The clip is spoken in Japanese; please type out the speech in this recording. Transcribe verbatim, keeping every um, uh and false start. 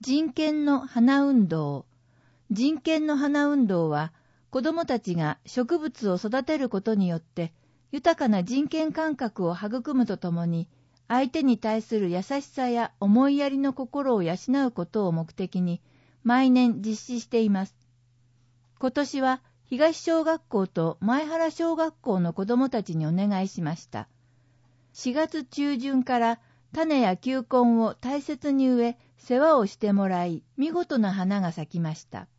人権の花運動。人権の花運動は、子どもたちが植物を育てることによって、豊かな人権感覚を育むとともに、相手に対する優しさや思いやりの心を養うことを目的に、毎年実施しています。今年は、東小学校と前原小学校の子どもたちにお願いしました。しがつ中旬から種や球根を大切に植え、世話をしてもらい、見事な花が咲きました。